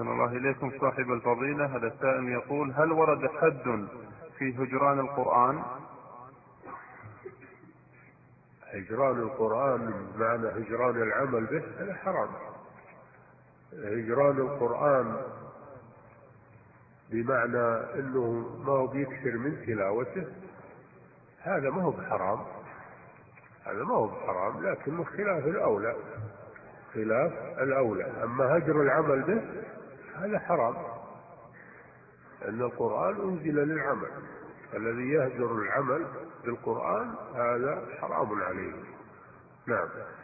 أحسن الله إليكم صاحب الفضيلة. هذا السائل يقول: هل ورد حد في هجران القرآن؟ هجران القرآن بمعنى هجران العمل به هذا حرام. هجران القرآن بمعنى أنه ما هو بيكثر من تلاوته هذا ما هو بحرام، هذا ما هو بحرام، لكنه خلاف الأولى، خلاف الأولى. أما هجر العمل به هذا حرام، أن القرآن أنزل للعمل، الذي يهجر العمل بالقرآن هذا حرام عليه. نعم.